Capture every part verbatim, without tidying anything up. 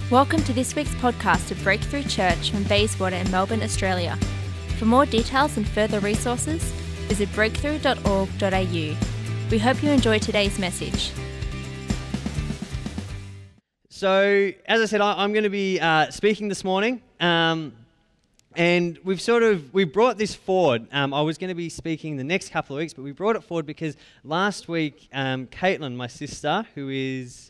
Welcome to this week's podcast of Breakthrough Church from Bayswater in Melbourne, Australia. For more details and further resources, visit breakthrough dot org dot a u. We hope you enjoy today's message. So, as I said, I, I'm going to be uh, speaking this morning, um, and we've sort of, we brought this forward. Um, I was going to be speaking the next couple of weeks, but we brought it forward because last week, um, Caitlin, my sister, who is...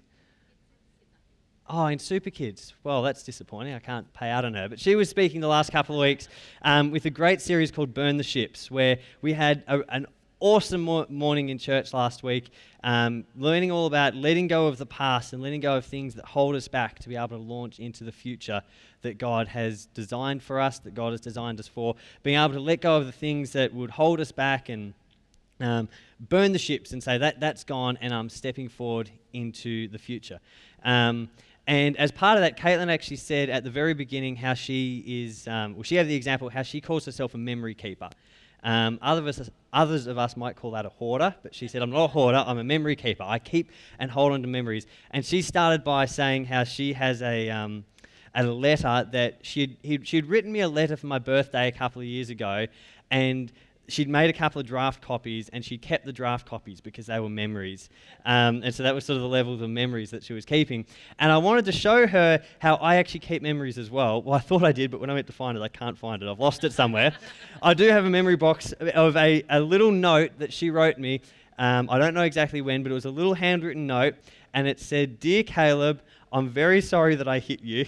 Oh, in Super Kids. Well, that's disappointing. I can't pay out on her. But she was speaking the last couple of weeks um, with a great series called Burn the Ships, where we had a, an awesome mo- morning in church last week, um, learning all about letting go of the past and letting go of things that hold us back to be able to launch into the future that God has designed for us, that God has designed us for, being able to let go of the things that would hold us back and um, burn the ships and say, that that's gone and I'm stepping forward into the future. Um, And as part of that, Caitlin actually said at the very beginning how she is, um, well, she gave the example how she calls herself a memory keeper. Um, other of us, others of us might call that a hoarder, but she said, I'm not a hoarder, I'm a memory keeper. I keep and hold on to memories. And she started by saying how she has a, um, a letter that she'd, he'd, she'd written me a letter for my birthday a couple of years ago, and she'd made a couple of draft copies, and she kept the draft copies because they were memories. Um, and so that was sort of the level of the memories that she was keeping. And I wanted to show her how I actually keep memories as well. Well, I thought I did, but when I went to find it, I can't find it. I've lost it somewhere. I do have a memory box of a, a little note that she wrote me. Um, I don't know exactly when, but it was a little handwritten note, and it said, "Dear Caleb, I'm very sorry that I hit you.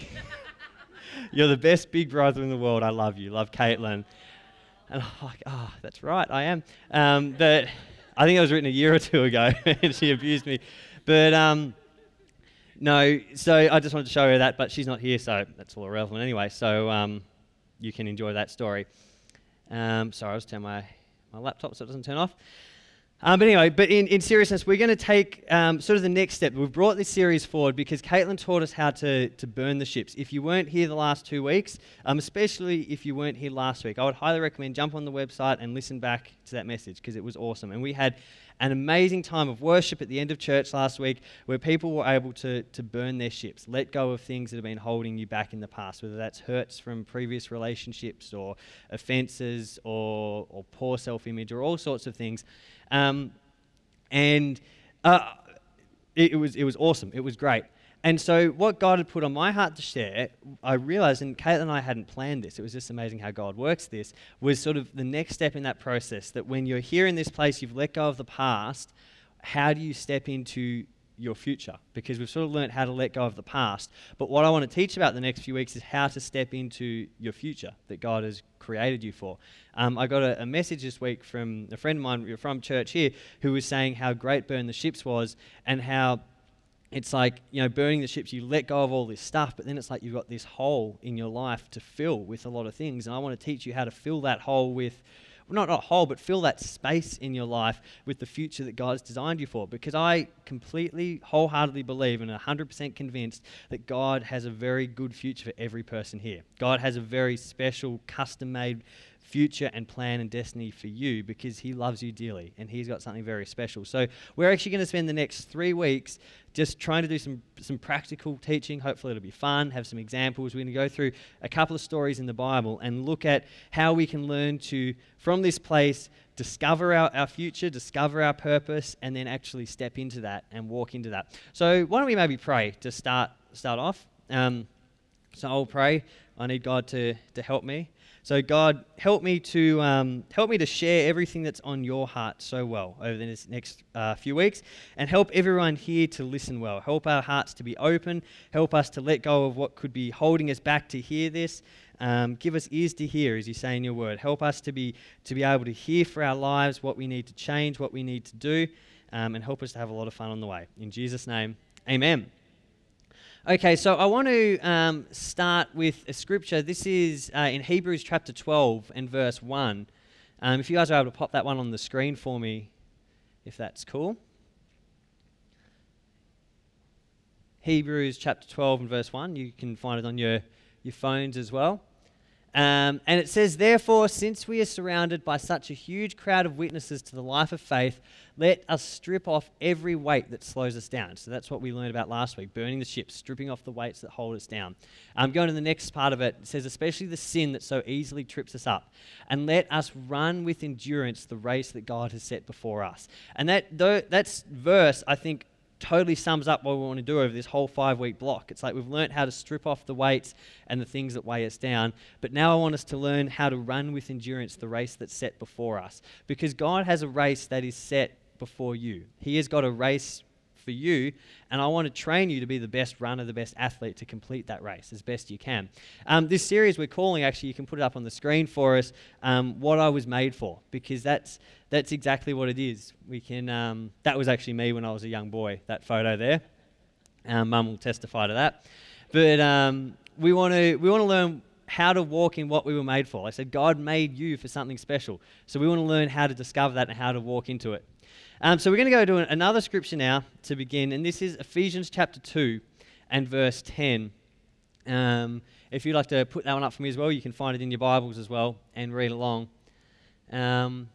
You're the best big brother in the world. I love you. Love, Caitlin." And I'm like, oh, that's right, I am. Um, but I think it was written a year or two ago, and she abused me. But um, no, so I just wanted to show her that, but she's not here, so that's all irrelevant anyway. So um, you can enjoy that story. Um, sorry, I'll just turn my, my laptop so it doesn't turn off. Um, but anyway, but in, in seriousness, we're going to take um, sort of the next step. We've brought this series forward because Caitlin taught us how to, to burn the ships. If you weren't here the last two weeks, um, especially if you weren't here last week, I would highly recommend jump on the website and listen back to that message because it was awesome. And we had an amazing time of worship at the end of church last week where people were able to, to burn their ships, let go of things that have been holding you back in the past, whether that's hurts from previous relationships or offenses or, or poor self-image or all sorts of things. Um, and uh, it, it was it was awesome. It was great. And so what God had put on my heart to share, I realized, and Caitlin and I hadn't planned this, it was just amazing how God works this, was sort of the next step in that process, that when you're here in this place, you've let go of the past, how do you step into your future? Because we've sort of learned how to let go of the past. But what I want to teach about the next few weeks is how to step into your future that God has created you for. Um, I got a, a message this week from a friend of mine from church here who was saying how great Burn the Ships was and how it's like, you know, burning the ships, you let go of all this stuff, but then it's like you've got this hole in your life to fill with a lot of things. And I want to teach you how to fill that hole with Not not whole, but fill that space in your life with the future that God has designed you for. Because I completely, wholeheartedly believe and one hundred percent convinced that God has a very good future for every person here. God has a very special, custom-made future and plan and destiny for you because he loves you dearly and he's got something very special. So we're actually going to spend the next three weeks just trying to do some some practical teaching. Hopefully it'll be fun, have some examples. We're going to go through a couple of stories in the Bible and look at how we can learn to, from this place, discover our, our future, discover our purpose, and then actually step into that and walk into that. So why don't we maybe pray to start start off? Um, so I'll pray. I need God to to help me. So God, help me to um, help me to share everything that's on your heart so well over the next uh, few weeks, and help everyone here to listen well. Help our hearts to be open. Help us to let go of what could be holding us back to hear this. Um, give us ears to hear, as you say in your word. Help us to be to be able to hear for our lives what we need to change, what we need to do, um, and help us to have a lot of fun on the way. In Jesus' name, amen. Okay, so I want to um, start with a scripture. This is uh, in Hebrews chapter twelve and verse one. Um, if you guys are able to pop that one on the screen for me, if that's cool. Hebrews chapter twelve and verse one. You can find it on your, your phones as well. Um, and it says, therefore, since we are surrounded by such a huge crowd of witnesses to the life of faith, let us strip off every weight that slows us down. So that's what we learned about last week, burning the ships, stripping off the weights that hold us down. Um, going to the next part of it, it says, especially the sin that so easily trips us up. And let us run with endurance the race that God has set before us. And that though, that's verse, I think, totally sums up what we want to do over this whole five-week block. It's like we've learned how to strip off the weights and the things that weigh us down, but now I want us to learn how to run with endurance the race that's set before us, because God has a race that is set before you. He has got a race for you, and I want to train you to be the best runner, the best athlete, to complete that race as best you can. Um, this series we're calling, actually, you can put it up on the screen for us, um, What I Was Made For, because that's that's exactly what it is. We can. Um, that was actually me when I was a young boy, that photo there. Um, Mum will testify to that. But um, we want to we want to learn how to walk in what we were made for. Like I said, God made you for something special. So we want to learn how to discover that and how to walk into it. Um, so we're going to go to another scripture now to begin, and this is Ephesians chapter two and verse ten. Um, if you'd like to put that one up for me as well, you can find it in your Bibles as well and read along. Um,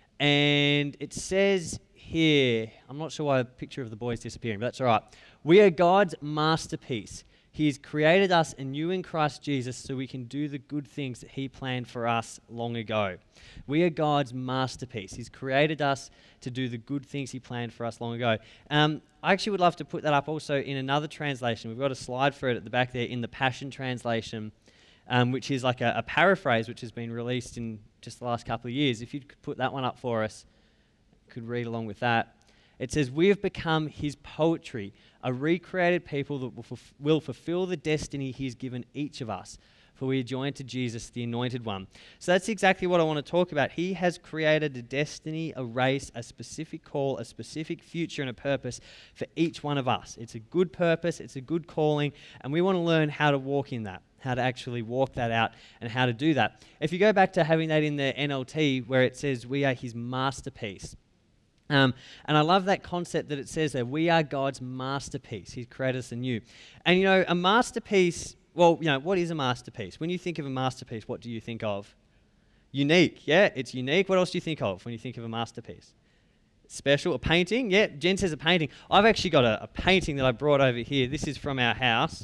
and it says here, I'm not sure why a picture of the boy is disappearing, but that's all right. We are God's masterpiece. He has created us anew in Christ Jesus so we can do the good things that he planned for us long ago. We are God's masterpiece. He's created us to do the good things he planned for us long ago. Um, I actually would love to put that up also in another translation. We've got a slide for it at the back there in the Passion Translation, um, which is like a, a paraphrase which has been released in just the last couple of years. If you could put that one up for us, could read along with that. It says, we have become his poetry, a recreated people that will, fulf- will fulfill the destiny he's given each of us, for we are joined to Jesus, the Anointed One. So that's exactly what I want to talk about. He has created a destiny, a race, a specific call, a specific future and a purpose for each one of us. It's a good purpose, it's a good calling, and we want to learn how to walk in that, how to actually walk that out and how to do that. If you go back to having that in the N L T where it says we are his masterpiece, Um, and I love that concept that it says there, we are God's masterpiece. He's created us anew. And you know, a masterpiece, well, you know, what is a masterpiece? When you think of a masterpiece, what do you think of? Unique, yeah, it's unique. What else do you think of when you think of a masterpiece? Special, a painting, yeah, Jen says a painting. I've actually got a, a painting that I brought over here. This is from our house.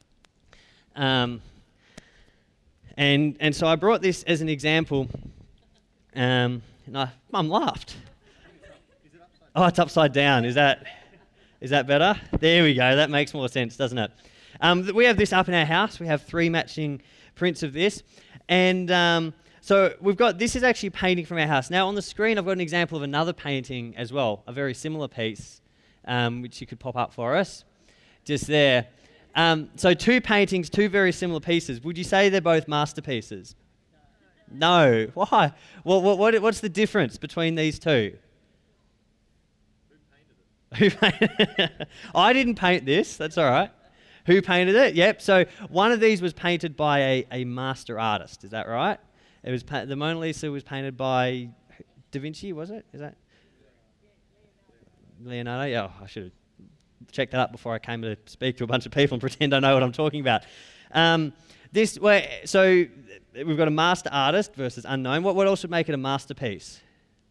Um, and, and so I brought this as an example, um, and I, Mum laughed. Oh, it's upside down. Is that is that better? There we go. That makes more sense, doesn't it? Um, we have this up in our house. We have three matching prints of this. And um, so we've got, this is actually a painting from our house. Now on the screen, I've got an example of another painting as well, a very similar piece, um, which you could pop up for us, just there. Um, so two paintings, two very similar pieces. Would you say they're both masterpieces? No. No. Why? Well, what, what, what's the difference between these two? Who painted it? I didn't paint this, that's all right. Who painted it? Yep, so one of these was painted by a, a master artist, is that right? It was pa- the Mona Lisa was painted by Da Vinci, was it? Is that? Leonardo? Yeah, oh, I should have checked that up before I came to speak to a bunch of people and pretend I know what I'm talking about. Um, this way, so we've got a master artist versus unknown. What, what else would make it a masterpiece?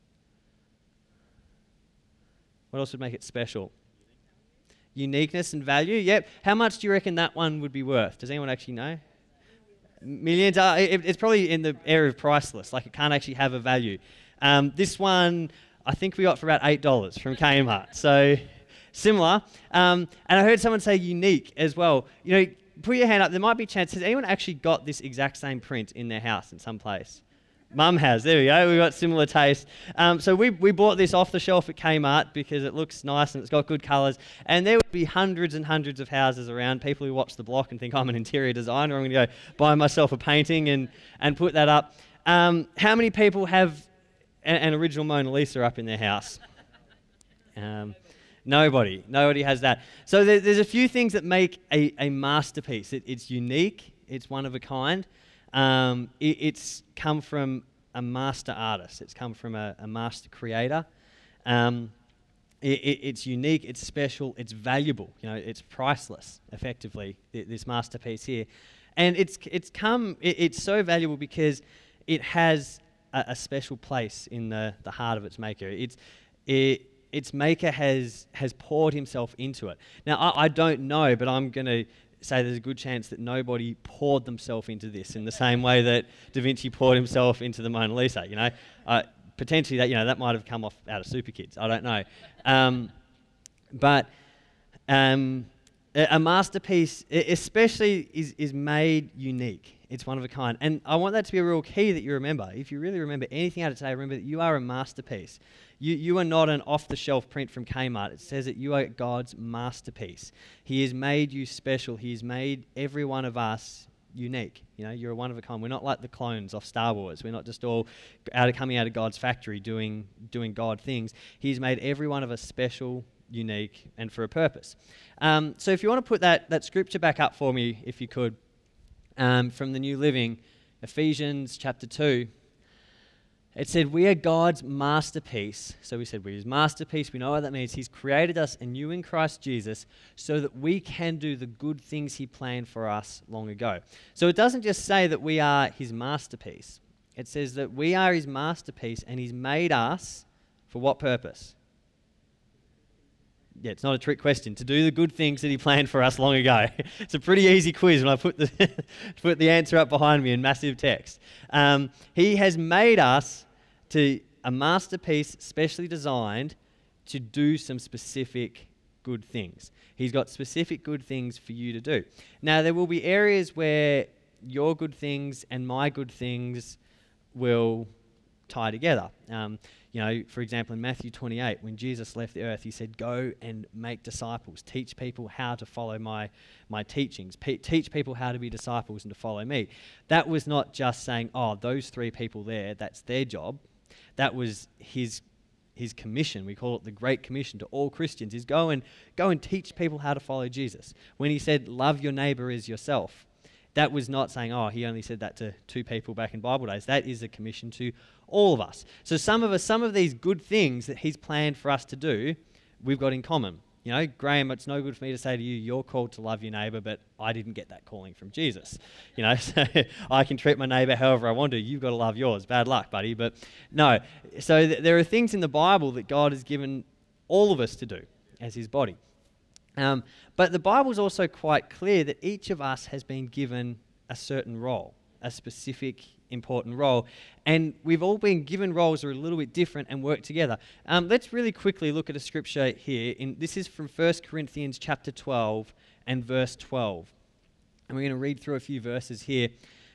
What else would make it special? Uniqueness and value. Yep. How much do you reckon that one would be worth? Does anyone actually know? Millions. Uh, it, it's probably in the area of priceless. Like it can't actually have a value. Um, this one, I think we got for about eight dollars from Kmart. So similar. Um, and I heard someone say unique as well. You know, put your hand up. There might be a chance. Has anyone actually got this exact same print in their house in some place? Mum has. There we go. We've got similar taste. Um, so we we bought this off the shelf at Kmart because it looks nice and it's got good colours. And there would be hundreds and hundreds of houses around. People who watch the block and think I'm an interior designer. I'm going to go buy myself a painting and, and put that up. Um, how many people have a, an original Mona Lisa up in their house? Um, nobody. Nobody has that. So there, there's a few things that make a, a masterpiece. It, it's unique. It's one of a kind. Um, it, it's come from a master artist. It's come from a, a master creator. Um, it, it, it's unique. It's special. It's valuable. You know, it's priceless. Effectively, th- this masterpiece here, And it's it's come, it, it's so valuable because it has a, a special place in the, the heart of its maker. It's it, its maker has has poured himself into it. Now, I, I don't know, but I'm going to say there's a good chance that nobody poured themselves into this in the same way that Da Vinci poured himself into the Mona Lisa, you know. Uh, potentially that, you know, that might have come off out of Super Kids. I don't know. Um, but um, a, a masterpiece especially is, is made unique. It's one of a kind. And I want that to be a real key that you remember. If you really remember anything out of today, remember that you are a masterpiece. You you are not an off-the-shelf print from Kmart. It says that you are God's masterpiece. He has made you special. He has made every one of us unique. You know, you're a one of a kind. We're not like the clones off Star Wars. We're not just all out of coming out of God's factory doing doing God things. He's made every one of us special, unique, and for a purpose. Um, so if you want to put that that scripture back up for me, if you could, um, from the New Living, Ephesians chapter two. It said, we are God's masterpiece. So we said we're his masterpiece. We know what that means. He's created us anew in Christ Jesus so that we can do the good things he planned for us long ago. So it doesn't just say that we are his masterpiece. It says that we are his masterpiece and he's made us for what purpose? Yeah, it's not a trick question. To do the good things that he planned for us long ago. It's a pretty easy quiz when I put the put the answer up behind me in massive text. Um, he has made us to a masterpiece specially designed to do some specific good things. He's got specific good things for you to do. Now, there will be areas where your good things and my good things will tie together. Um, you know, for example, in Matthew twenty-eight, when Jesus left the earth, he said, go and make disciples. Teach people how to follow my, my teachings. Pe- teach people how to be disciples and to follow me. That was not just saying, oh, those three people there, that's their job. That was his his commission. We call it the Great Commission to all Christians, is go and go and teach people how to follow Jesus. When he said, love your neighbor as yourself, that was not saying, oh, he only said that to two people back in Bible days. That is a commission to all of us. So some of us, some of these good things that he's planned for us to do, we've got in common. You know, Graham, it's no good for me to say to you, you're called to love your neighbour, but I didn't get that calling from Jesus. You know, so I can treat my neighbour however I want to. You've got to love yours. Bad luck, buddy. But no. So th- there are things in the Bible that God has given all of us to do as his body. Um, but the Bible's also quite clear that each of us has been given a certain role, a specific important role, and we've all been given roles that are a little bit different and work together. Um, let's really quickly look at a scripture here. In, this is from First Corinthians chapter twelve and verse twelve. And we're going to read through a few verses here.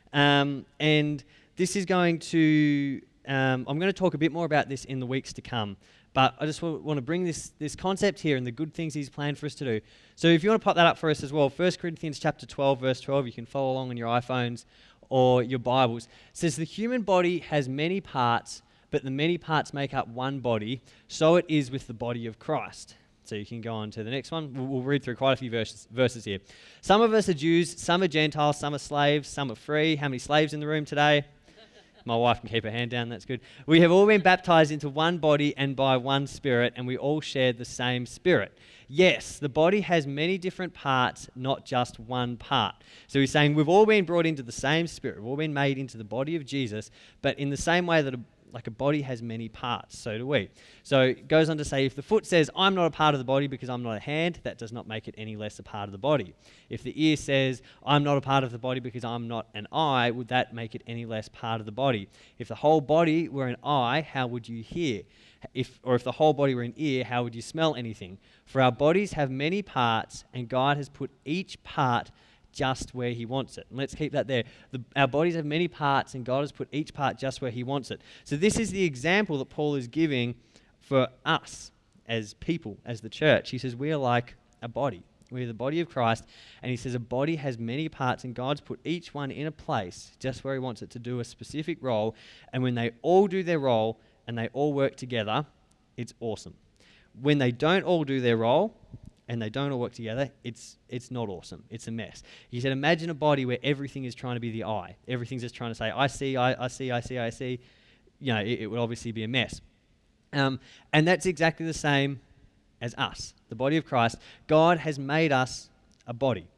Um, and this is going to, um, I'm going to talk a bit more about this in the weeks to come. But I just w- want to bring this, this concept here and the good things he's planned for us to do. So if you want to pop that up for us as well, First Corinthians chapter twelve, verse twelve, you can follow along on your iPhones or your Bibles. It says, the human body has many parts, but the many parts make up one body. So it is with the body of Christ. So you can go on to the next one. We'll, we'll read through quite a few verses, verses here. Some of us are Jews, some are Gentiles, some are slaves, some are free. How many slaves in the room today? My wife can keep her hand down, that's good. We have all been baptized into one body and by one Spirit, and we all share the same Spirit. Yes, the body has many different parts, not just one part. So he's saying we've all been brought into the same Spirit. We've all been made into the body of Jesus, but in the same way that a like a body has many parts, so do we. So it goes on to say, if the foot says, I'm not a part of the body because I'm not a hand, that does not make it any less a part of the body. If the ear says, I'm not a part of the body because I'm not an eye, would that make it any less part of the body? If the whole body were an eye, how would you hear? If, or if the whole body were an ear, how would you smell anything? For our bodies have many parts, and God has put each part just where he wants it. And let's keep that there. The, our bodies have many parts, and God has put each part just where he wants it. So this is the example that Paul is giving for us as people, as the church. He says we are like a body. We're the body of Christ, and he says a body has many parts, and God's put each one in a place just where he wants it to do a specific role, and when they all do their role and they all work together, it's awesome. When they don't all do their role, and they don't all work together, it's it's not awesome. It's a mess. He said, imagine a body where everything is trying to be the eye. Everything's just trying to say, I see, I, I see, I see, I see. You know, it, it would obviously be a mess. Um, and that's exactly the same as us, the body of Christ. God has made us a body.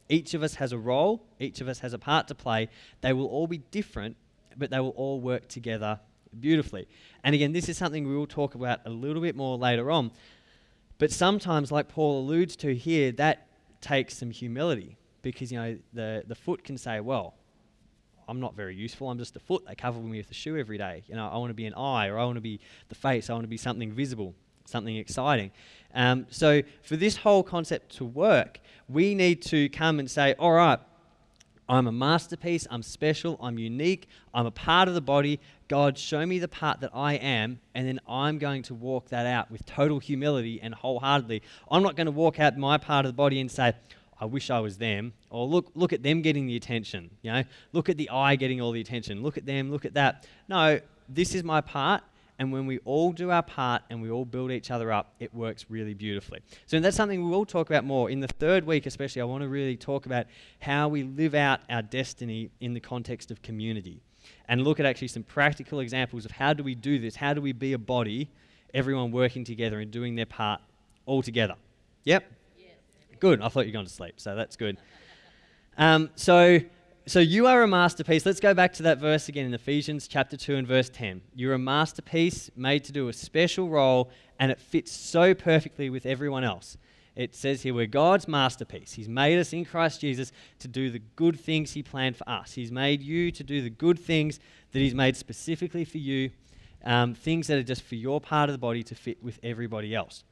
Each of us has a role. Each of us has a part to play. They will all be different, but they will all work together beautifully. And again, this is something we will talk about a little bit more later on. But sometimes, like Paul alludes to here, that takes some humility, because, you know, the, the foot can say, well, I'm not very useful. I'm just a foot. They cover me with a shoe every day. You know, I want to be an eye, or I want to be the face. I want to be something visible, something exciting. Um, so for this whole concept to work, we need to come and say, all right, I'm a masterpiece. I'm special. I'm unique. I'm a part of the body. God, show me the part that I am, and then I'm going to walk that out with total humility and wholeheartedly. I'm not going to walk out my part of the body and say, I wish I was them, or look look at them getting the attention, you know, look at the eye getting all the attention, look at them, look at that. No, this is my part, and when we all do our part and we all build each other up, it works really beautifully. So that's something we will talk about more. In the third week especially, I want to really talk about how we live out our destiny in the context of community, and look at actually some practical examples of how do we do this, how do we be a body, everyone working together and doing their part all together. Yep? Good. I thought you were going to sleep, so that's good. Um, so, so you are a masterpiece. Let's go back to that verse again in Ephesians chapter two and verse ten. You're a masterpiece made to do a special role, and it fits so perfectly with everyone else. It says here, we're God's masterpiece. He's made us in Christ Jesus to do the good things he planned for us. He's made you to do the good things that he's made specifically for you, um, things that are just for your part of the body to fit with everybody else.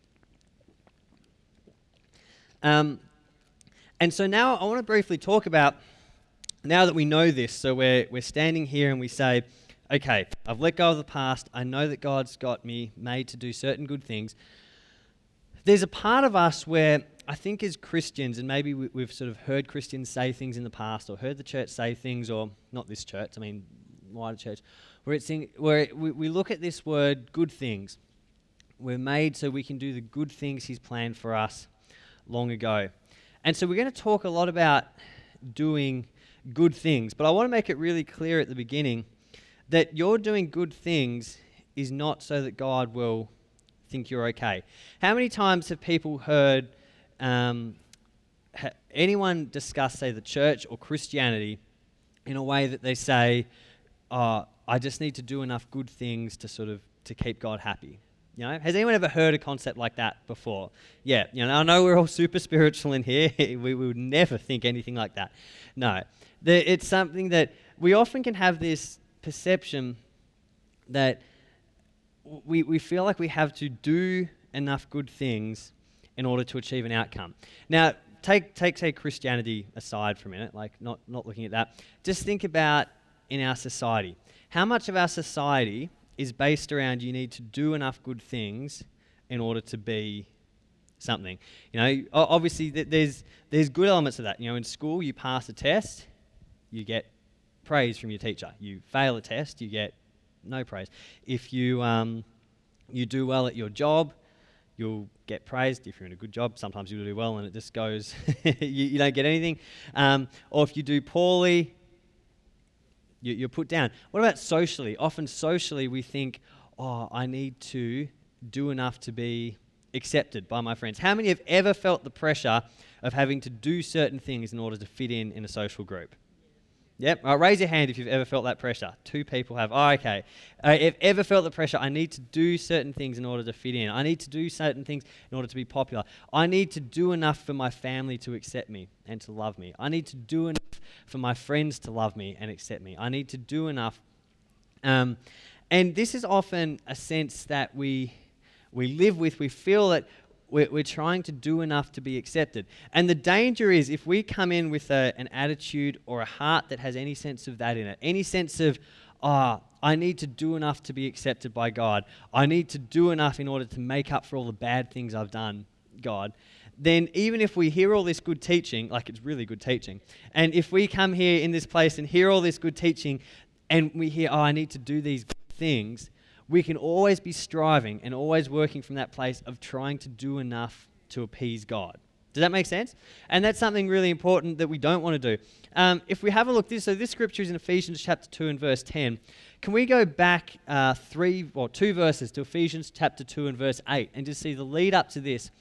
Um, and so now I want to briefly talk about, now that we know this, so we're we're standing here and we say, okay, I've let go of the past. I know that God's got me made to do certain good things. There's a part of us where I think as Christians, and maybe we, we've sort of heard Christians say things in the past, or heard the church say things, or not this church, I mean wider church, where it's in, where we, we look at this word, good things. We're made so we can do the good things he's planned for us long ago. And so we're going to talk a lot about doing good things, but I want to make it really clear at the beginning that you're doing good things is not so that God will think you're okay. How many times have people heard um, ha- anyone discuss, say, the church or Christianity in a way that they say, oh, I just need to do enough good things to sort of to keep God happy? You know, has anyone ever heard a concept like that before? Yeah, you know, I know we're all super spiritual in here. we, we would never think anything like that. No, the, it's something that we often can have this perception that we we feel like we have to do enough good things in order to achieve an outcome. Now, take take say Christianity aside for a minute, like not not looking at that. Just think about in our society. How much of our society is based around you need to do enough good things in order to be something. You know, obviously th- there's there's good elements of that. You know, in school you pass a test, you get praise from your teacher. You fail a test, you get no praise. If you um, you do well at your job, you'll get praised. If you're in a good job, sometimes you'll do well and it just goes, you, you don't get anything. Um, or if you do poorly, you're put down. What about socially? Often socially we think, oh, I need to do enough to be accepted by my friends. How many have ever felt the pressure of having to do certain things in order to fit in in a social group? Yep. All right, raise your hand if you've ever felt that pressure. Two people have. Oh, okay. Uh, if ever felt the pressure, I need to do certain things in order to fit in. I need to do certain things in order to be popular. I need to do enough for my family to accept me and to love me. I need to do enough for my friends to love me and accept me. I need to do enough. Um, and this is often a sense that we we live with. We feel that We're, we're trying to do enough to be accepted. And the danger is if we come in with a, an attitude or a heart that has any sense of that in it, any sense of, ah, oh, I need to do enough to be accepted by God. I need to do enough in order to make up for all the bad things I've done, God. Then even if we hear all this good teaching, like it's really good teaching, and if we come here in this place and hear all this good teaching and we hear, oh, I need to do these good things, we can always be striving and always working from that place of trying to do enough to appease God. Does that make sense? And that's something really important that we don't want to do. Um, if we have a look, this so this scripture is in Ephesians chapter two and verse ten. Can we go back uh, three or two verses to Ephesians chapter two and verse eight and just see the lead up to this?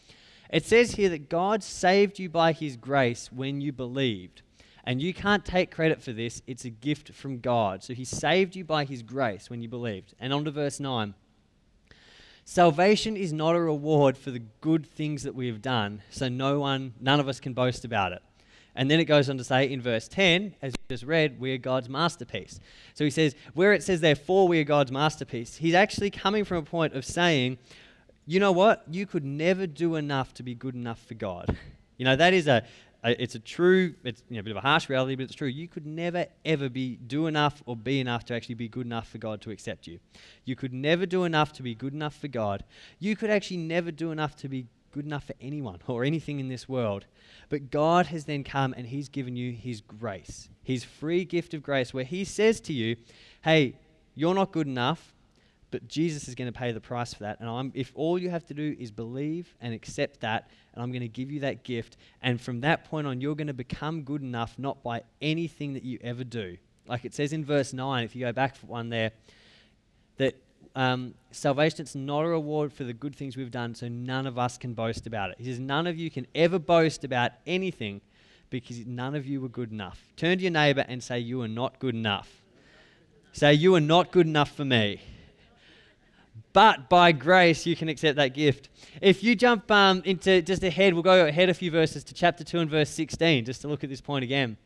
It says here that God saved you by his grace when you believed. And you can't take credit for this. It's a gift from God. So he saved you by his grace when you believed. And on to verse nine. Salvation is not a reward for the good things that we have done, so no one, none of us can boast about it. And then it goes on to say in verse ten, as we just read, we are God's masterpiece. So he says, where it says therefore we are God's masterpiece, he's actually coming from a point of saying, you know what? You could never do enough to be good enough for God. You know, that is a, a it's a true, it's you know, a bit of a harsh reality, but it's true. You could never, ever be do enough or be enough to actually be good enough for God to accept you. You could never do enough to be good enough for God. You could actually never do enough to be good enough for anyone or anything in this world. But God has then come and he's given you his grace, his free gift of grace, where he says to you, hey, you're not good enough, but Jesus is going to pay the price for that. And I'm, if all you have to do is believe and accept that, and I'm going to give you that gift. And from that point on, you're going to become good enough, not by anything that you ever do. Like it says in verse nine, if you go back for one there, that um, salvation, it's not a reward for the good things we've done, so none of us can boast about it. He says none of you can ever boast about anything because none of you were good enough. Turn to your neighbor and say, you are not good enough. Say, you are not good enough for me. But by grace, you can accept that gift. If you jump um, into just ahead, we'll go ahead a few verses to chapter two and verse sixteen, just to look at this point again.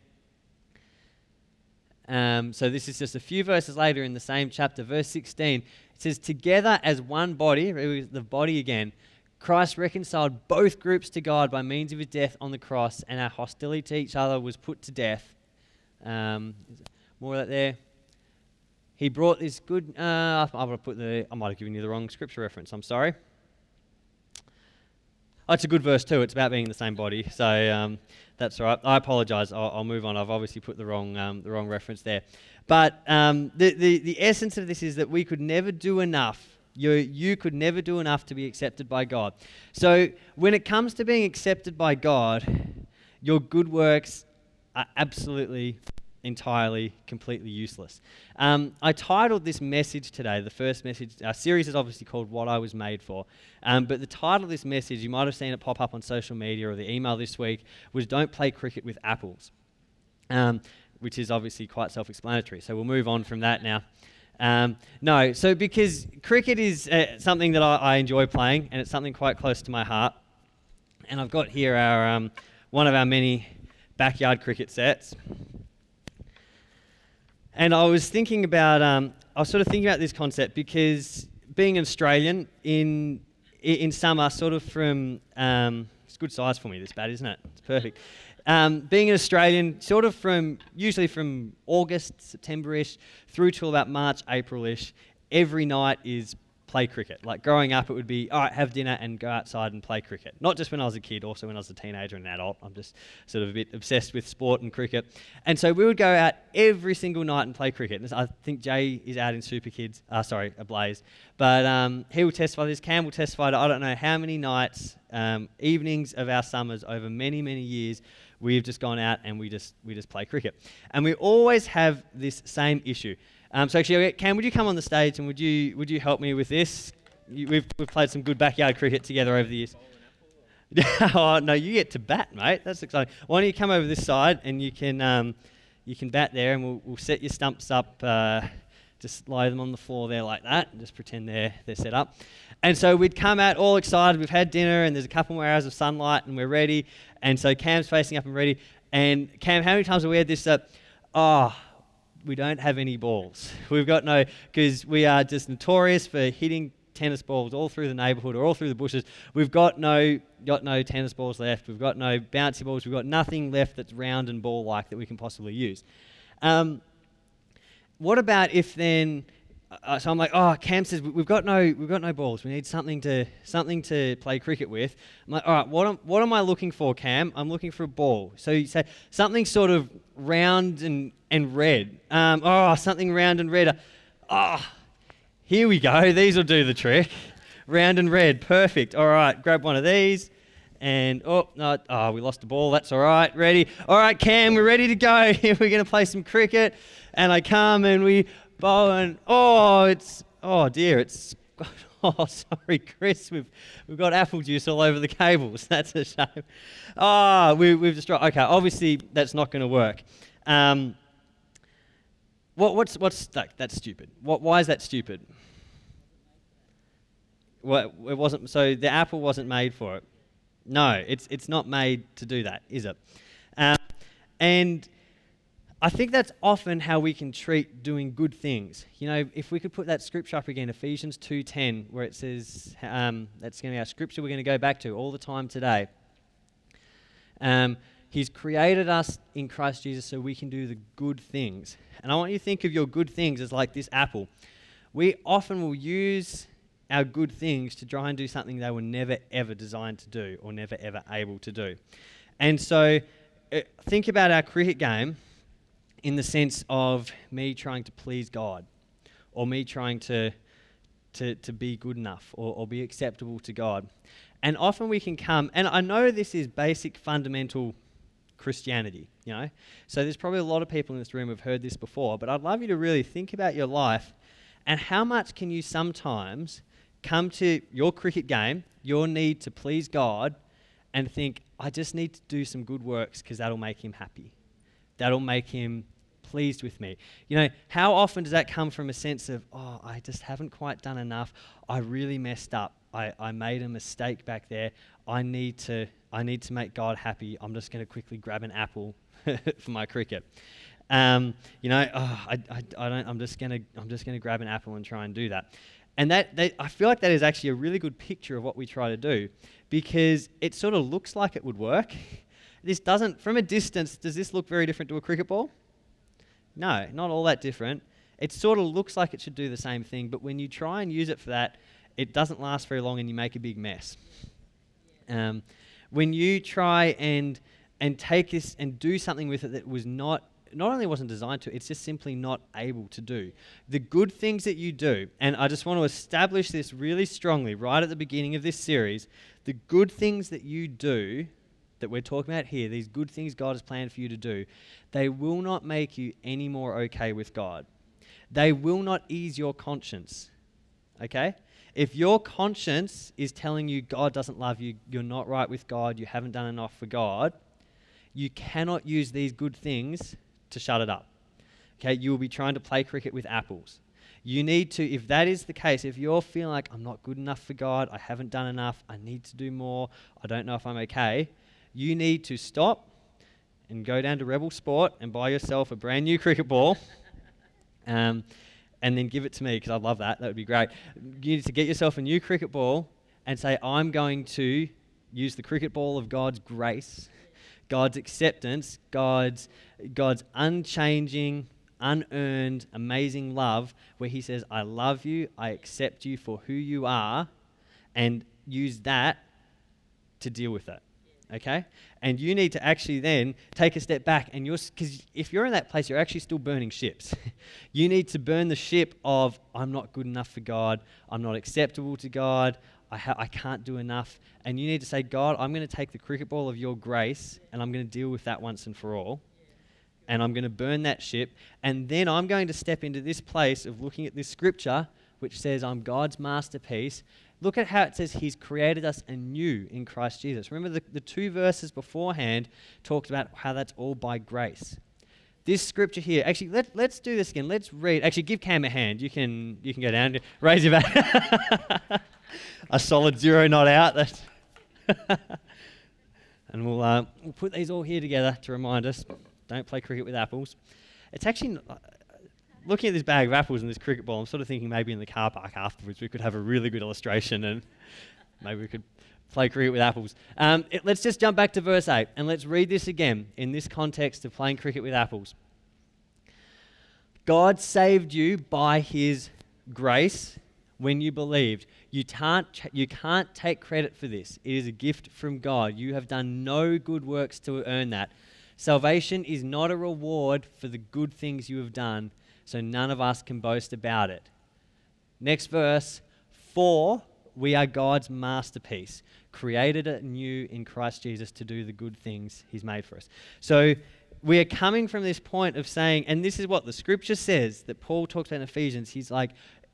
Um, so this is just a few verses later in the same chapter, verse sixteen. It says, together as one body, the body again, Christ reconciled both groups to God by means of his death on the cross, and our hostility to each other was put to death. Um, more of that there. He brought this good, uh, I, I, put the, I might have given you the wrong scripture reference, I'm sorry. Oh, it's a good verse too, it's about being in the same body, so um, that's all right. I apologise, I'll, I'll move on, I've obviously put the wrong um, the wrong reference there. But um, the, the, the essence of this is that we could never do enough. You, you could never do enough to be accepted by God. So when it comes to being accepted by God, your good works are absolutely entirely, completely useless. Um, I titled this message today, the first message, our series is obviously called What I Was Made For, um, but the title of this message, you might have seen it pop up on social media or the email this week, was Don't Play Cricket with Apples, um, which is obviously quite self-explanatory, so we'll move on from that now. Um, no, so because cricket is uh, something that I, I enjoy playing, and it's something quite close to my heart, and I've got here our um, one of our many backyard cricket sets. And I was thinking about, um, I was sort of thinking about this concept because being an Australian in in summer, sort of from, um, it's good size for me, this bat, isn't it? It's perfect. Um, being an Australian, sort of from, usually from August, September-ish, through till about March, April-ish, every night is play cricket. Like growing up, it would be, all right, have dinner and go outside and play cricket. Not just when I was a kid, also when I was a teenager and an adult. I'm just sort of a bit obsessed with sport and cricket. And so we would go out every single night and play cricket. And I think Jay is out in Super Kids, uh, sorry, a Blaze. But um, he will testify this, Cam will testify to I don't know how many nights, um, evenings of our summers over many, many years, we've just gone out and we just we just play cricket. And we always have this same issue. Um, so actually, Cam, would you come on the stage and would you would you help me with this? You, we've we've played some good backyard cricket together over the years. Oh no, you get to bat, mate. That's exciting. Why don't you come over this side and you can um, you can bat there, and we'll we'll set your stumps up. Uh, just lie them on the floor there like that, and just pretend they're they're set up. And so we'd come out all excited. We've had dinner, and there's a couple more hours of sunlight, and we're ready. And so Cam's facing up and ready. And Cam, how many times have we had this? Uh, oh. We don't have any balls. We've got no, because we are just notorious for hitting tennis balls all through the neighbourhood or all through the bushes. We've got no got no tennis balls left. We've got no bouncy balls. We've got nothing left that's round and ball-like that we can possibly use. Um, what about if then? Uh, so I'm like, oh, Cam says we've got no we've got no balls. We need something to something to play cricket with. I'm like, all right, what am what am I looking for, Cam? I'm looking for a ball. So you say something sort of round and and red. Um, oh, something round and red. Oh, here we go. These will do the trick. Round and red, perfect. All right, grab one of these. And, oh, no, oh, we lost the ball. That's all right. Ready? All right, Cam, we're ready to go. We're going to play some cricket. And I come and we bowl and, oh, it's, oh, dear, it's got Oh, sorry, Chris, we've we've got apple juice all over the cables. That's a shame. Oh, we, we've destroyed. Okay, obviously that's not going to work. Um, what what's what's that, that's stupid. What why is that stupid? Well, it wasn't. So the apple wasn't made for it. No, it's it's not made to do that, is it? Um, and I think that's often how we can treat doing good things. You know, if we could put that scripture up again, Ephesians two ten, where it says, um, that's going to be our scripture we're going to go back to all the time today. Um, he's created us in Christ Jesus so we can do the good things. And I want you to think of your good things as like this apple. We often will use our good things to try and do something they were never ever designed to do or never ever able to do. And so uh, think about our cricket game in the sense of me trying to please God, or me trying to to, to be good enough, or, or be acceptable to God. And often we can come, and I know this is basic fundamental Christianity, you know. So there's probably a lot of people in this room who have heard this before, but I'd love you to really think about your life and how much can you sometimes come to your cricket game, your need to please God, and think, I just need to do some good works because that'll make him happy. That'll make him pleased with me. You know, how often does that come from a sense of, oh, I just haven't quite done enough. I really messed up. I, I made a mistake back there. I need to I need to make God happy. I'm just going to quickly grab an apple for my cricket. Um, you know, oh, I, I, I don't. I'm just gonna I'm just gonna grab an apple and try and do that. And that, that I feel like that is actually a really good picture of what we try to do, because it sort of looks like it would work. This doesn't, from a distance, does this look very different to a cricket ball? No, not all that different. It sort of looks like it should do the same thing, but when you try and use it for that, it doesn't last very long and you make a big mess. Um, when you try and and take this and do something with it that was not, not only wasn't designed to, it's just simply not able to do. The good things that you do, and I just want to establish this really strongly right at the beginning of this series, the good things that you do that we're talking about here, these good things God has planned for you to do, they will not make you any more okay with God. They will not ease your conscience, okay? If your conscience is telling you God doesn't love you, you're not right with God, you haven't done enough for God, you cannot use these good things to shut it up, okay? You will be trying to play cricket with apples. You need to, if that is the case, if you're feeling like, I'm not good enough for God, I haven't done enough, I need to do more, I don't know if I'm okay, you need to stop and go down to Rebel Sport and buy yourself a brand new cricket ball um, and then give it to me, because I'd love that. That would be great. You need to get yourself a new cricket ball and say, I'm going to use the cricket ball of God's grace, God's acceptance, God's, God's unchanging, unearned, amazing love, where he says, I love you, I accept you for who you are, and use that to deal with it. Okay? And you need to actually then take a step back, and you're, because if you're in that place, you're actually still burning ships. You need to burn the ship of, I'm not good enough for God, I'm not acceptable to God, I, ha- I can't do enough. And you need to say, God, I'm going to take the cricket ball of your grace, and I'm going to deal with that once and for all. And I'm going to burn that ship. And then I'm going to step into this place of looking at this scripture, which says I'm God's masterpiece. Look at how it says he's created us anew in Christ Jesus. Remember the, the two verses beforehand talked about how that's all by grace. This scripture here, actually, let, let's do this again. Let's read. Actually, give Cam a hand. You can you can go down. Raise your back. A solid zero not out. That's and we'll, uh, we'll put these all here together to remind us, don't play cricket with apples. It's actually... Uh, looking at this bag of apples and this cricket ball, I'm sort of thinking maybe in the car park afterwards we could have a really good illustration and maybe we could play cricket with apples. Um, it, let's just jump back to verse eight and let's read this again in this context of playing cricket with apples. God saved you by his grace when you believed. You can't, you can't take credit for this. It is a gift from God. You have done no good works to earn that. Salvation is not a reward for the good things you have done, so none of us can boast about it. Next verse, for we are God's masterpiece, created anew in Christ Jesus to do the good things he's made for us. So we are coming from this point of saying, and this is what the scripture says that Paul talks about in Ephesians, he's like,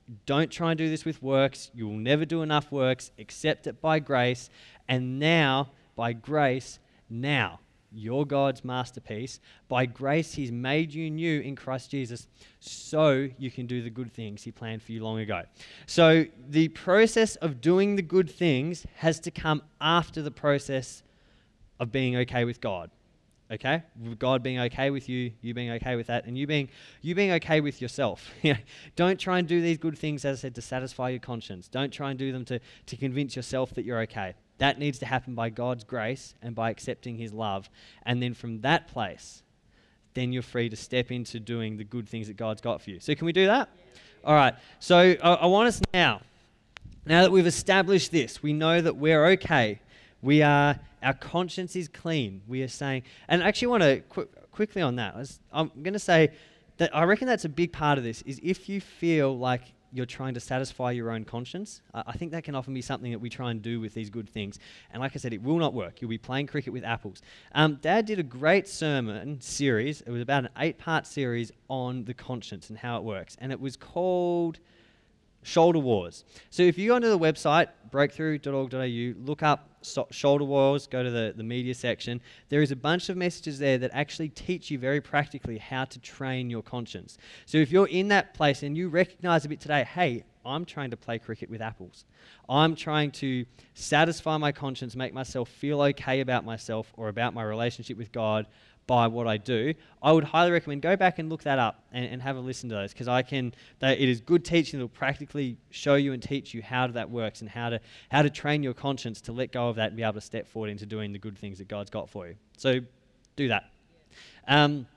Don't try and do this with works. You will never do enough works. Accept it by grace. And now, by grace, now, you're God's masterpiece. By grace, he's made you new in Christ Jesus so you can do the good things he planned for you long ago. So the process of doing the good things has to come after the process of being okay with God. Okay? With God being okay with you, you being okay with that, and you being you being okay with yourself. Don't try and do these good things, as I said, to satisfy your conscience. Don't try and do them to, to convince yourself that you're okay. That needs to happen by God's grace and by accepting his love. And then from that place, then you're free to step into doing the good things that God's got for you. So can we do that? Yeah. All right. So I, I want us now, now that we've established this, we know that we're okay. We are, our conscience is clean. We are saying, and I actually want to qu- quickly on that, I'm going to say that I reckon that's a big part of this, is if you feel like you're trying to satisfy your own conscience, uh, I think that can often be something that we try and do with these good things. And like I said, it will not work. You'll be playing cricket with apples. Um, Dad did a great sermon series. It was about an eight-part series on the conscience and how it works. And it was called Shoulder Wars. So if you go onto the website, breakthrough dot org dot a u, look up so- Shoulder Wars, go to the, the media section. There is a bunch of messages there that actually teach you very practically how to train your conscience. So if you're in that place and you recognize a bit today, hey, I'm trying to play cricket with apples. I'm trying to satisfy my conscience, make myself feel okay about myself or about my relationship with God by what I do, I would highly recommend go back and look that up and, and have a listen to those, because I can. They, it is good teaching that will practically show you and teach you how that works and how to how to train your conscience to let go of that and be able to step forward into doing the good things that God's got for you. So do that. Um,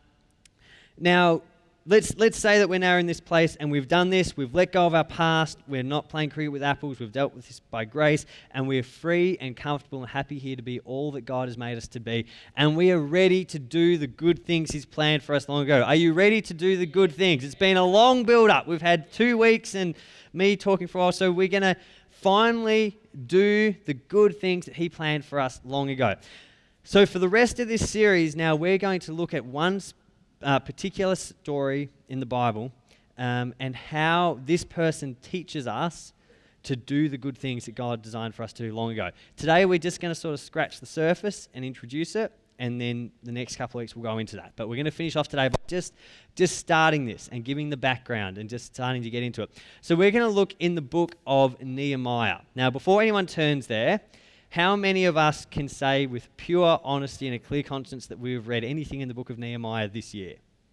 now. Let's let's say that we're now in this place and we've done this, we've let go of our past, we're not playing cricket with apples, we've dealt with this by grace, and we're free and comfortable and happy here to be all that God has made us to be. And we are ready to do the good things he's planned for us long ago. Are you ready to do the good things? It's been a long build-up. We've had two weeks and me talking for a while, so we're going to finally do the good things that he planned for us long ago. So for the rest of this series now, we're going to look at one Uh, particular story in the Bible um, and how this person teaches us to do the good things that God designed for us to do long ago. Today we're just going to sort of scratch the surface and introduce it, and then the next couple of weeks we'll go into that. But we're going to finish off today by just, just starting this and giving the background and just starting to get into it. So we're going to look in the book of Nehemiah. Now before anyone turns there, how many of us can say with pure honesty and a clear conscience that we've read anything in the book of Nehemiah this year?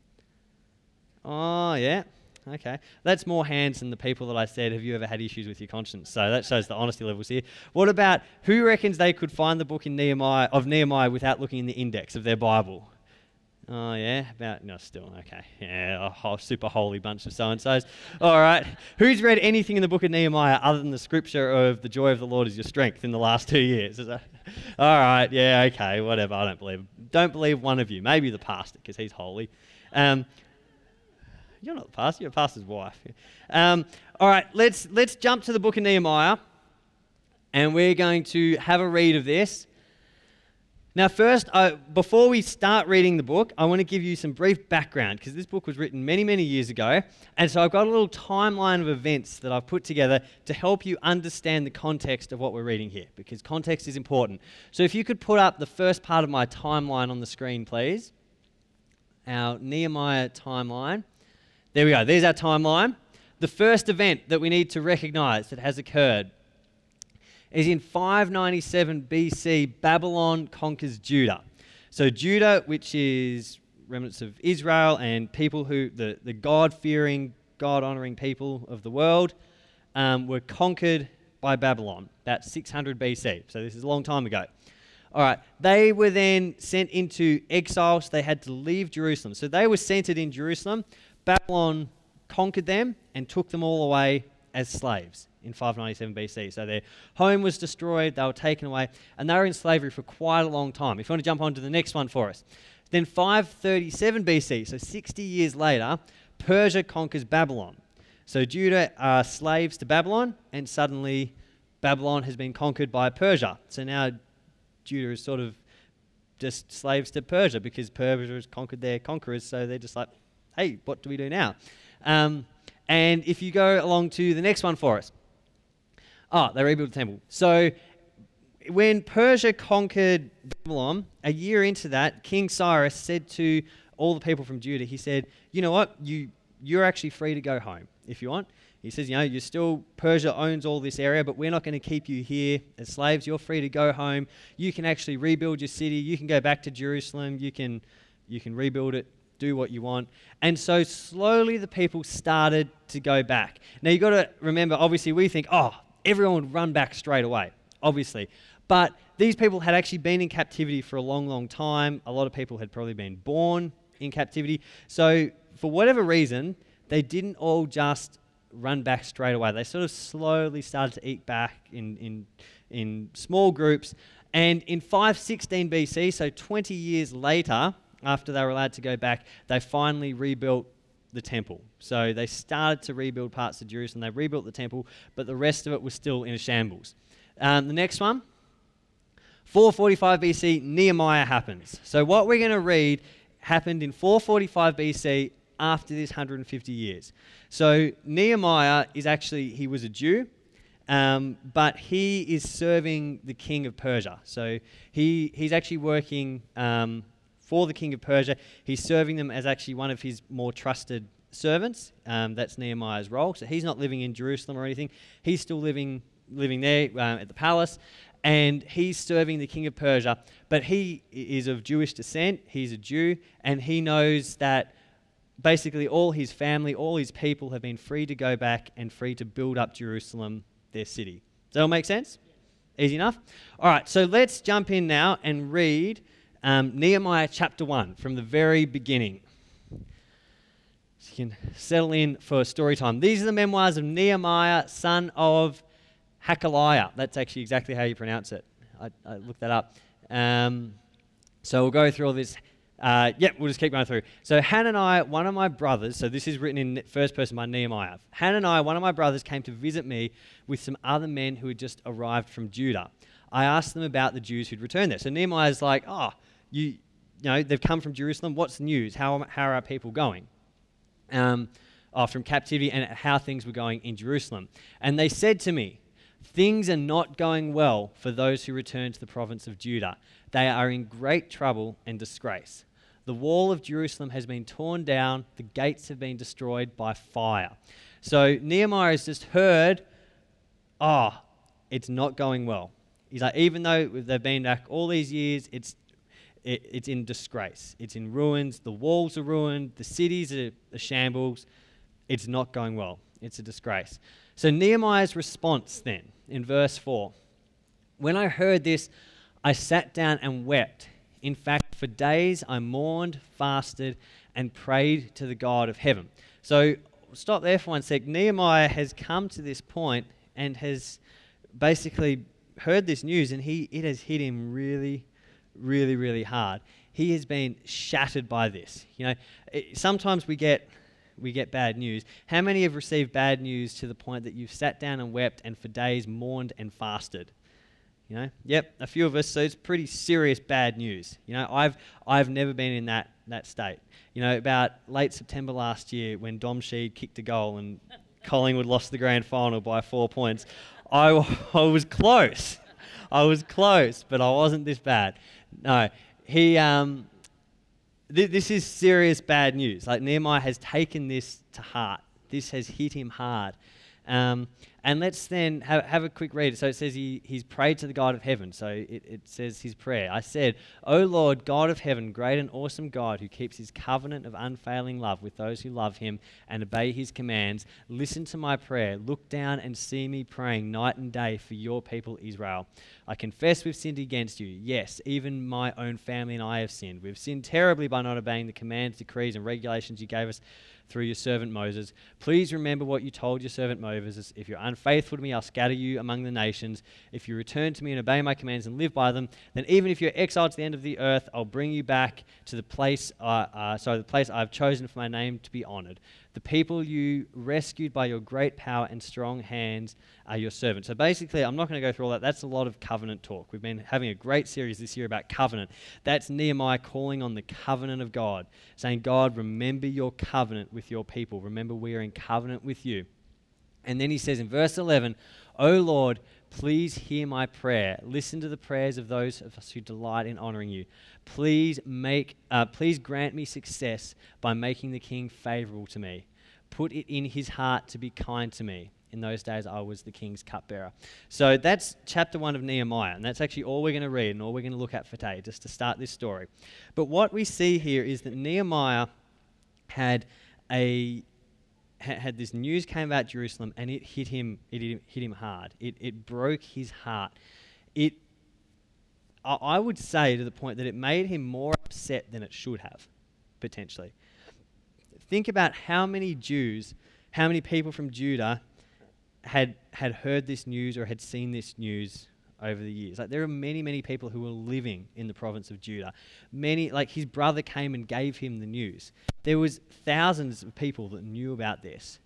Oh, yeah. Okay. That's more hands than the people that I said, have you ever had issues with your conscience? So that shows the honesty levels here. What about, who reckons they could find the book in Nehemiah of Nehemiah without looking in the index of their Bible? Oh, yeah? About, no, still, okay. Yeah, a whole super holy bunch of so-and-sos. All right. Who's read anything in the book of Nehemiah other than the scripture of the joy of the Lord is your strength in the last two years? Is that, all right, yeah, okay, whatever. I don't believe. Don't believe one of you. Maybe the pastor, because he's holy. Um, you're not the pastor, you're the pastor's wife. Um, all right, let's let's jump to the book of Nehemiah, and we're going to have a read of this. Now first, uh, before we start reading the book, I want to give you some brief background, because this book was written many, many years ago, and so I've got a little timeline of events that I've put together to help you understand the context of what we're reading here, because context is important. So if you could put up the first part of my timeline on the screen, please. Our Nehemiah timeline. There we go, there's our timeline. The first event that we need to recognize that has occurred is in five ninety-seven B C, Babylon conquers Judah. So Judah, which is remnants of Israel and people who, the, the God-fearing, God-honoring people of the world, um, were conquered by Babylon, about six hundred B C. So this is a long time ago. All right, they were then sent into exile, so they had to leave Jerusalem. So they were centered in Jerusalem. Babylon conquered them and took them all away as slaves in five ninety-seven B C. So their home was destroyed, they were taken away, and they were in slavery for quite a long time. If you want to jump on to the next one for us. Then five thirty-seven B C, so sixty years later, Persia conquers Babylon. So Judah are slaves to Babylon, and suddenly Babylon has been conquered by Persia. So now Judah is sort of just slaves to Persia, because Persia has conquered their conquerors, so they're just like, hey, what do we do now? Um, And if you go along to the next one for us. Oh, they rebuilt the temple. So when Persia conquered Babylon, a year into that, King Cyrus said to all the people from Judah, he said, you know what, you, you're actually free to go home if you want. He says, you know, you're still, Persia owns all this area, but we're not going to keep you here as slaves. You're free to go home. You can actually rebuild your city. You can go back to Jerusalem. You can, you can rebuild it, do what you want. And so slowly the people started to go back. Now you've got to remember, obviously we think, oh, everyone would run back straight away, obviously. But these people had actually been in captivity for a long, long time. A lot of people had probably been born in captivity. So for whatever reason, they didn't all just run back straight away. They sort of slowly started to eke back in, in, in small groups. And in five sixteen B C, so twenty years later, after they were allowed to go back, they finally rebuilt the temple. So they started to rebuild parts of Jerusalem. They rebuilt the temple, but the rest of it was still in a shambles. Um, the next one, four forty-five B C, Nehemiah happens. So what we're going to read happened in four forty-five B C after this one hundred fifty years. So Nehemiah is actually, he was a Jew, um, but he is serving the king of Persia. So he he's actually working um, for the king of Persia. He's serving them as actually one of his more trusted servants. Um, that's Nehemiah's role. So he's not living in Jerusalem or anything. He's still living living there uh, at the palace. And he's serving the king of Persia, but he is of Jewish descent. He's a Jew, and he knows that basically all his family, all his people have been free to go back and free to build up Jerusalem, their city. Does that all make sense? Yeah. Easy enough? All right, so let's jump in now and read um, Nehemiah chapter one from the very beginning. So you can settle in for story time. These are the memoirs of Nehemiah, son of Hakaliah. That's actually exactly how you pronounce it. I, I looked that up. Um, so we'll go through all this. Uh, yep, we'll just keep going through. So Hananiah, one of my brothers, so this is written in first person by Nehemiah. Hananiah, one of my brothers, came to visit me with some other men who had just arrived from Judah. I asked them about the Jews who'd returned there. So Nehemiah's like, oh, you, you know, they've come from Jerusalem. What's the news? How, how are our people going? Um, oh, from captivity, and how things were going in Jerusalem. And they said to me, things are not going well for those who return to the province of Judah. They are in great trouble and disgrace. The wall of Jerusalem has been torn down. The gates have been destroyed by fire. So Nehemiah has just heard, oh, it's not going well. He's like, even though they've been back all these years, it's it, it's in disgrace. It's in ruins. The walls are ruined. The cities are a shambles. It's not going well. It's a disgrace. So Nehemiah's response then, in verse four, when I heard this, I sat down and wept. In fact, for days I mourned, fasted, and prayed to the God of heaven. So stop there for one sec. Nehemiah has come to this point and has basically heard this news, and he it has hit him really, really, really hard. He has been shattered by this. You know, it, sometimes we get we get bad news. How many have received bad news to the point that you've sat down and wept and for days mourned and fasted? You know, yep, a few of us. So it's pretty serious bad news. You know, I've I've never been in that that state. You know, about late September last year when Dom Sheed kicked a goal and Collingwood lost the grand final by four points, I, I was close. I was close, but I wasn't this bad. No, he. Um, th- this is serious bad news. Like Nehemiah has taken this to heart. This has hit him hard. Um, and let's then have, have a quick read. So it says he, he's prayed to the God of heaven. So it, it says his prayer. I said, O Lord, God of heaven, great and awesome God who keeps his covenant of unfailing love with those who love him and obey his commands, listen to my prayer. Look down and see me praying night and day for your people Israel. I confess we've sinned against you. Yes, even my own family and I have sinned. We've sinned terribly by not obeying the commands, decrees, and regulations you gave us through your servant Moses. Please remember what you told your servant Moses. If you're unfaithful to me, I'll scatter you among the nations. If you return to me and obey my commands and live by them, then even if you're exiled to the end of the earth, I'll bring you back to the place, uh, uh, sorry, the place I've chosen for my name to be honored. The people you rescued by your great power and strong hands are your servants. So basically, I'm not going to go through all that. That's a lot of covenant talk. We've been having a great series this year about covenant. That's Nehemiah calling on the covenant of God, saying, God, remember your covenant with your people. Remember we are in covenant with you. And then he says in verse eleven, O Lord, please hear my prayer. Listen to the prayers of those of us who delight in honoring you. Please make, uh, please grant me success by making the king favorable to me. Put it in his heart to be kind to me. In those days, I was the king's cupbearer. So that's chapter one of Nehemiah, and that's actually all we're going to read and all we're going to look at for today, just to start this story. But what we see here is that Nehemiah had a had this news came about Jerusalem, and it hit him. It hit him, hit him hard. It it broke his heart. It, I, I would say, to the point that it made him more upset than it should have, potentially. Think about how many Jews, how many people from Judah, had had heard this news or had seen this news over the years. Like, there are many, many people who were living in the province of Judah. Many, like his brother came and gave him the news. There was thousands of people that knew about this,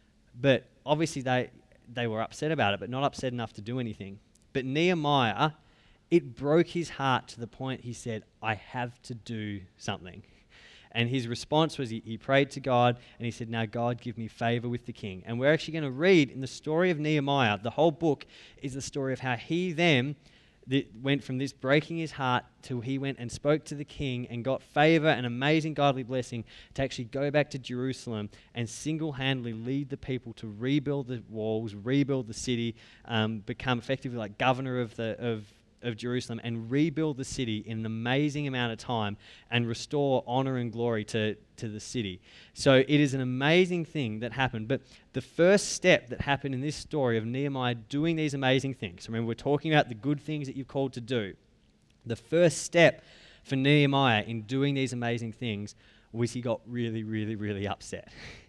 but obviously they they were upset about it, but not upset enough to do anything. But Nehemiah, it broke his heart to the point he said, I have to do something. And his response was he, he prayed to God and he said, now God, give me favor with the king. And we're actually going to read in the story of Nehemiah, the whole book is the story of how he then th- went from this breaking his heart till he went and spoke to the king and got favor and amazing godly blessing to actually go back to Jerusalem and single-handedly lead the people to rebuild the walls, rebuild the city, um, become effectively like governor of the of of Jerusalem and rebuild the city in an amazing amount of time and restore honor and glory to, to the city. So it is an amazing thing that happened. But the first step that happened in this story of Nehemiah doing these amazing things, remember we're talking about the good things that you've called to do. The first step for Nehemiah in doing these amazing things was he got really, really, really upset.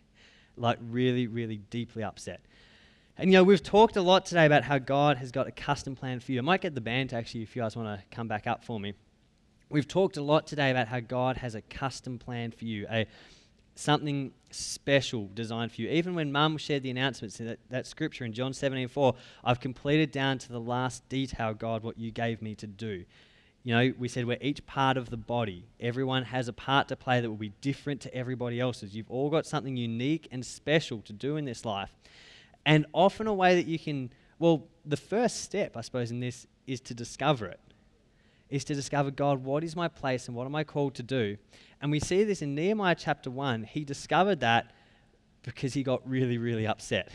Like really, really deeply upset. And, you know, we've talked a lot today about how God has got a custom plan for you. I might get the band to actually, if you guys want to come back up for me. We've talked a lot today about how God has a custom plan for you, a something special designed for you. Even when Mum shared the announcements in that, that scripture in John seventeen four, I've completed down to the last detail, God, what you gave me to do. You know, we said we're each part of the body. Everyone has a part to play that will be different to everybody else's. You've all got something unique and special to do in this life. And often a way that you can, well, the first step, I suppose, in this is to discover it. Is to discover, God, what is my place and what am I called to do? And we see this in Nehemiah chapter one. He discovered that because he got really, really upset.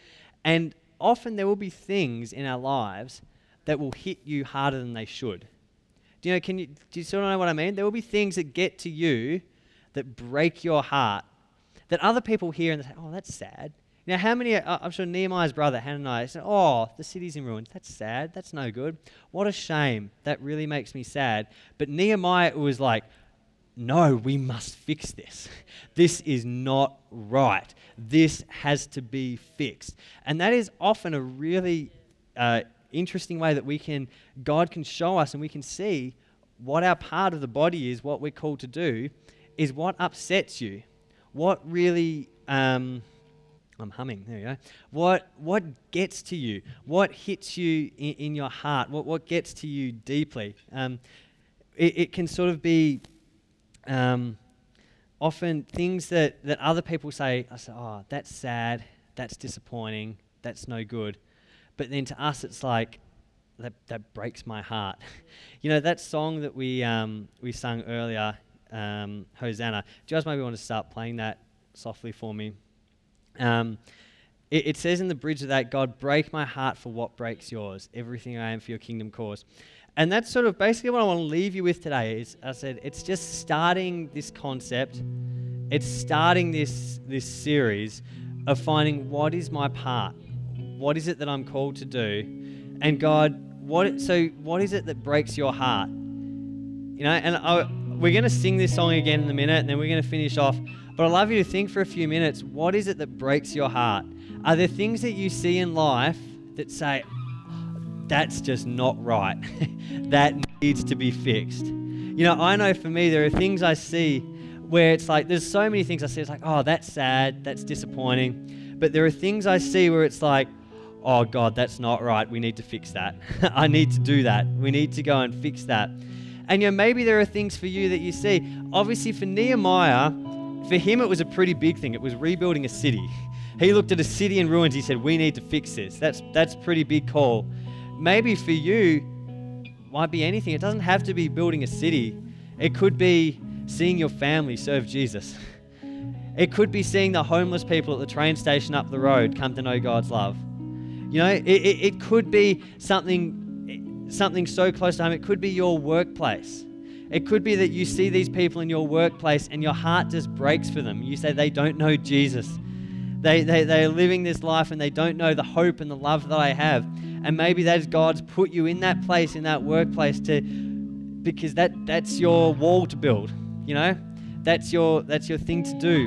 And often there will be things in our lives that will hit you harder than they should. Do you know, can you, do you sort of know what I mean? There will be things that get to you that break your heart that other people hear and they say, oh, that's sad. Now, how many, uh, I'm sure Nehemiah's brother, Hananiah, said, oh, the city's in ruins. That's sad. That's no good. What a shame. That really makes me sad. But Nehemiah was like, no, we must fix this. This is not right. This has to be fixed. And that is often a really uh, interesting way that we can, God can show us and we can see what our part of the body is, what we're called to do, is what upsets you. What really... Um, I'm humming, there you go. What what gets to you? What hits you in, in your heart? What what gets to you deeply? Um, it, it can sort of be um, often things that, that other people say, I say, oh, that's sad, that's disappointing, that's no good. But then to us it's like, that that breaks my heart. You know, that song that we um, we sung earlier, um, Hosanna, do you guys maybe want to start playing that softly for me? Um, it, it says in the bridge of that, God, break my heart for what breaks yours, everything I am for your kingdom cause. And that's sort of basically what I want to leave you with today is, I said, it's just starting this concept, it's starting this this series of finding what is my part, what is it that I'm called to do, and God, what so what is it that breaks your heart? You know, and I, we're going to sing this song again in a minute, and then we're going to finish off. But I'd love you to think for a few minutes, what is it that breaks your heart? Are there things that you see in life that say, that's just not right. That needs to be fixed? You know, I know for me, there are things I see where it's like, there's so many things I see, it's like, oh, that's sad, that's disappointing. But there are things I see where it's like, oh God, that's not right, we need to fix that. I need to do that. We need to go and fix that. And you know, maybe there are things for you that you see. Obviously for Nehemiah, for him it was a pretty big thing. It was rebuilding a city. He looked at a city in ruins, he said, we need to fix this. That's that's pretty big call. Maybe for you, might be anything. It doesn't have to be building a city. It could be seeing your family serve Jesus. It could be seeing the homeless people at the train station up the road come to know God's love. You know, it, it, it could be something, something so close to home. It could be your workplace. It could be that you see these people in your workplace and your heart just breaks for them. You say they don't know Jesus. They, they, they are living this life and they don't know the hope and the love that I have. And maybe that is God's put you in that place, in that workplace, to because that, that's your wall to build. You know, that's your that's your thing to do.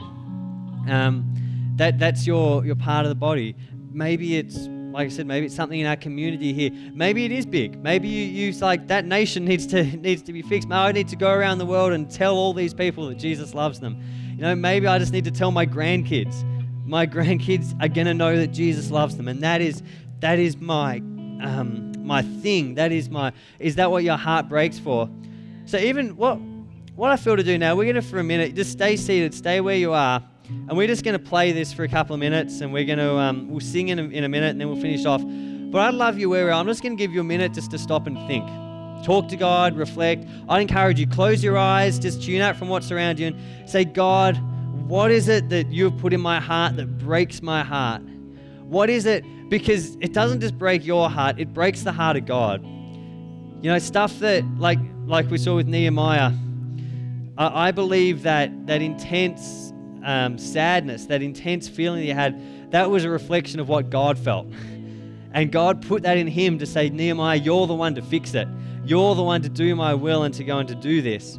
Um, that that's your your part of the body. Maybe it's, like I said, maybe it's something in our community here. Maybe it is big. Maybe you use like that nation needs to needs to be fixed. Maybe I need to go around the world and tell all these people that Jesus loves them. You know, maybe I just need to tell my grandkids. My grandkids are gonna know that Jesus loves them, and that is that is my um, my thing. That is my. Is that what your heart breaks for? So even what what I feel to do now, we're gonna for a minute just stay seated, stay where you are. And we're just going to play this for a couple of minutes, and we're going to um, we'll sing in a, in a minute, and then we'll finish off. But I'd love you where we are. I'm just going to give you a minute just to stop and think. Talk to God, reflect. I'd encourage you, close your eyes, just tune out from what's around you and say, God, what is it that you've put in my heart that breaks my heart? What is it? Because it doesn't just break your heart, it breaks the heart of God. You know, stuff that, like like we saw with Nehemiah, I, I believe that that intense Um, sadness, that intense feeling that he had, that was a reflection of what God felt. And God put that in him to say, Nehemiah, you're the one to fix it. You're the one to do my will and to go and to do this.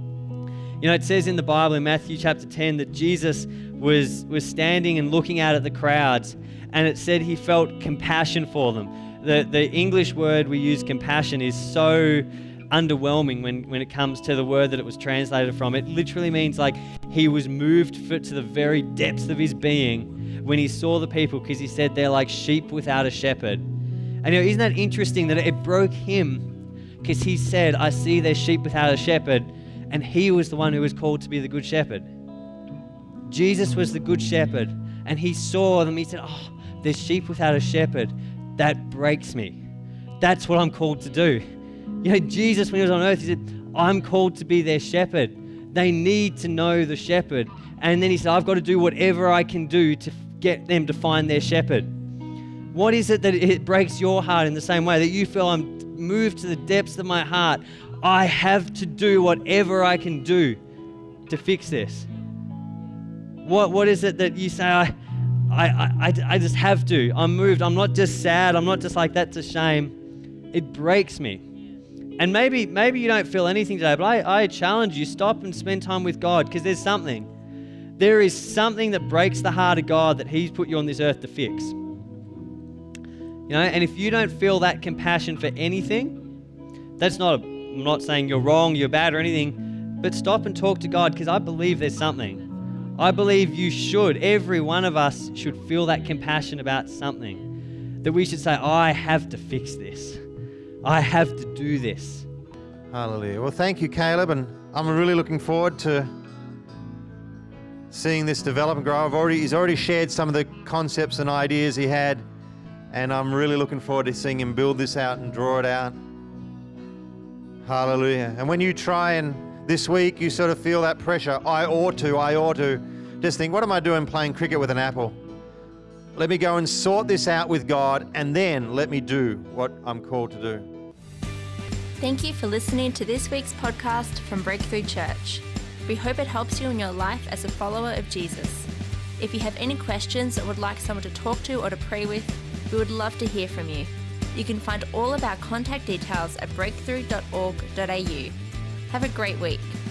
You know, it says in the Bible in Matthew chapter ten that Jesus was, was standing and looking out at the crowds, and it said he felt compassion for them. The, the English word we use, compassion, is so underwhelming when, when it comes to the word that it was translated from. It literally means like he was moved for, to the very depths of his being when he saw the people, because he said they're like sheep without a shepherd. And you know, isn't that interesting that it broke him, because he said, I see their sheep without a shepherd, and he was the one who was called to be the good shepherd. Jesus was the good shepherd, and he saw them. He said, oh, there's sheep without a shepherd. That breaks me. That's what I'm called to do. You know, Jesus, when he was on earth, he said, I'm called to be their shepherd. They need to know the shepherd. And then he said, I've got to do whatever I can do to get them to find their shepherd. What is it that it breaks your heart in the same way that you feel I'm moved to the depths of my heart? I have to do whatever I can do to fix this. What What is it that you say, I, I, I, I just have to. I'm moved. I'm not just sad. I'm not just like, that's a shame. It breaks me. And maybe maybe you don't feel anything today, but I, I challenge you, stop and spend time with God, because there's something. There is something that breaks the heart of God that he's put you on this earth to fix. You know, and if you don't feel that compassion for anything, that's not, a, I'm not saying you're wrong, you're bad or anything, but stop and talk to God, because I believe there's something. I believe you should, every one of us should feel that compassion about something, that we should say, I have to fix this. I have to do this. Hallelujah. Well, thank you, Caleb, and I'm really looking forward to seeing this develop and grow. I've already, he's already shared some of the concepts and ideas he had, and I'm really looking forward to seeing him build this out and draw it out. Hallelujah. And when you try and this week you sort of feel that pressure, I ought to, I ought to, just think, what am I doing playing cricket with an apple? Let me go and sort this out with God, and then let me do what I'm called to do. Thank you for listening to this week's podcast from Breakthrough Church. We hope it helps you in your life as a follower of Jesus. If you have any questions or would like someone to talk to or to pray with, we would love to hear from you. You can find all of our contact details at breakthrough dot org dot a u. Have a great week.